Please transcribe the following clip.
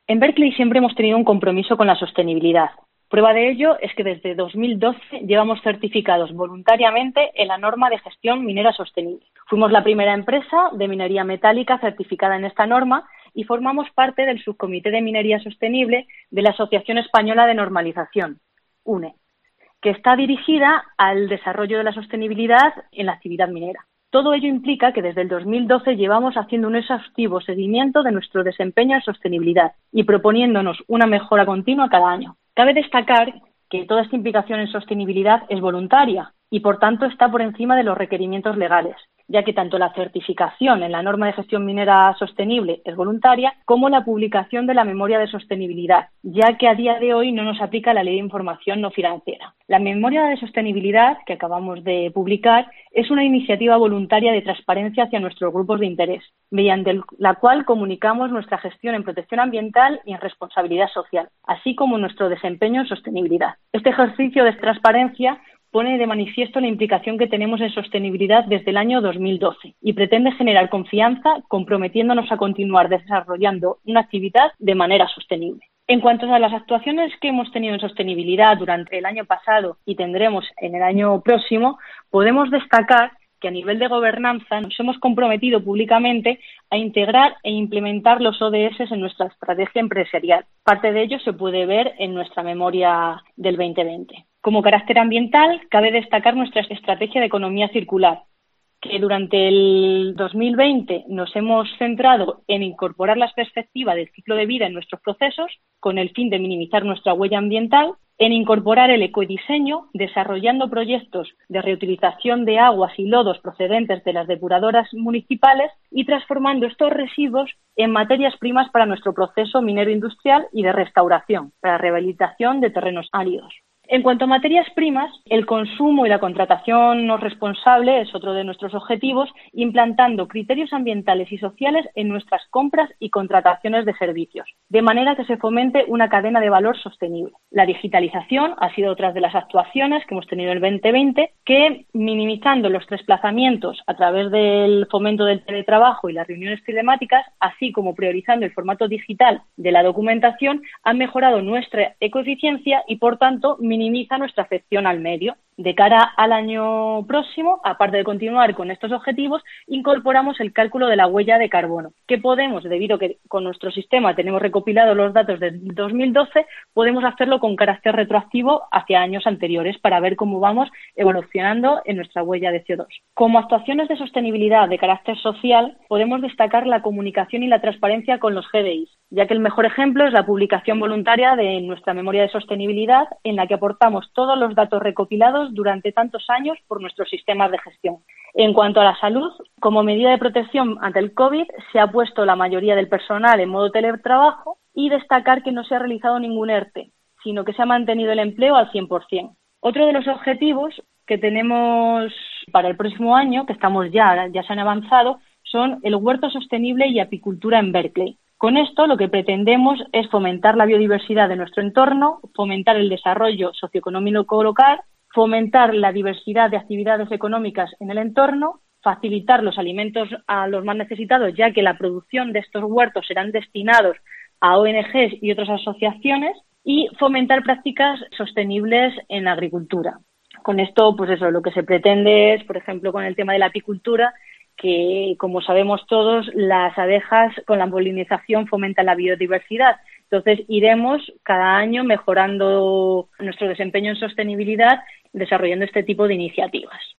En Berkeley siempre hemos tenido un compromiso con la sostenibilidad. Prueba de ello es que desde 2012 llevamos certificados voluntariamente en la norma de gestión minera sostenible. Fuimos la primera empresa de minería metálica certificada en esta norma y formamos parte del subcomité de minería sostenible de la Asociación Española de Normalización, UNE, que está dirigida al desarrollo de la sostenibilidad en la actividad minera. Todo ello implica que desde el 2012 llevamos haciendo un exhaustivo seguimiento de nuestro desempeño en sostenibilidad y proponiéndonos una mejora continua cada año. Cabe destacar que toda esta implicación en sostenibilidad es voluntaria y, por tanto, está por encima de los requerimientos legales, ya que tanto la certificación en la norma de gestión minera sostenible es voluntaria, como la publicación de la memoria de sostenibilidad, ya que a día de hoy no nos aplica la Ley de Información No Financiera. La memoria de sostenibilidad que acabamos de publicar es una iniciativa voluntaria de transparencia hacia nuestros grupos de interés, mediante la cual comunicamos nuestra gestión en protección ambiental y en responsabilidad social, así como nuestro desempeño en sostenibilidad. Este ejercicio de transparencia pone de manifiesto la implicación que tenemos en sostenibilidad desde el año 2012 y pretende generar confianza comprometiéndonos a continuar desarrollando una actividad de manera sostenible. En cuanto a las actuaciones que hemos tenido en sostenibilidad durante el año pasado y tendremos en el año próximo, podemos destacar que a nivel de gobernanza nos hemos comprometido públicamente a integrar e implementar los ODS en nuestra estrategia empresarial. Parte de ello se puede ver en nuestra memoria del 2020. Como carácter ambiental, cabe destacar nuestra estrategia de economía circular, que durante el 2020 nos hemos centrado en incorporar la perspectiva del ciclo de vida en nuestros procesos con el fin de minimizar nuestra huella ambiental, en incorporar el ecodiseño, desarrollando proyectos de reutilización de aguas y lodos procedentes de las depuradoras municipales y transformando estos residuos en materias primas para nuestro proceso minero industrial y de restauración, para rehabilitación de terrenos áridos. En cuanto a materias primas, el consumo y la contratación no responsable es otro de nuestros objetivos, implantando criterios ambientales y sociales en nuestras compras y contrataciones de servicios, de manera que se fomente una cadena de valor sostenible. La digitalización ha sido otra de las actuaciones que hemos tenido en el 2020, que minimizando los desplazamientos a través del fomento del teletrabajo y las reuniones telemáticas, así como priorizando el formato digital de la documentación, han mejorado nuestra ecoeficiencia y, por tanto, minimiza nuestra afección al medio. De cara al año próximo, aparte de continuar con estos objetivos, incorporamos el cálculo de la huella de carbono, que podemos, debido a que con nuestro sistema tenemos recopilados los datos del 2012, podemos hacerlo con carácter retroactivo hacia años anteriores para ver cómo vamos evolucionando en nuestra huella de CO2. Como actuaciones de sostenibilidad de carácter social, podemos destacar la comunicación y la transparencia con los GDIs, ya que el mejor ejemplo es la publicación voluntaria de nuestra memoria de sostenibilidad, en la que aportamos todos los datos recopilados durante tantos años por nuestros sistemas de gestión. En cuanto a la salud, como medida de protección ante el COVID, se ha puesto la mayoría del personal en modo teletrabajo y destacar que no se ha realizado ningún ERTE, sino que se ha mantenido el empleo al 100%. Otro de los objetivos que tenemos para el próximo año, que estamos ya se han avanzado, son el huerto sostenible y apicultura en Berkeley. Con esto lo que pretendemos es fomentar la biodiversidad de nuestro entorno, fomentar el desarrollo socioeconómico local, fomentar la diversidad de actividades económicas en el entorno, facilitar los alimentos a los más necesitados, ya que la producción de estos huertos serán destinados a ONGs y otras asociaciones, y fomentar prácticas sostenibles en la agricultura. Con esto, lo que se pretende es, por ejemplo, con el tema de la apicultura, que, como sabemos todos, las abejas con la polinización fomentan la biodiversidad. Entonces, iremos cada año mejorando nuestro desempeño en sostenibilidad, desarrollando este tipo de iniciativas.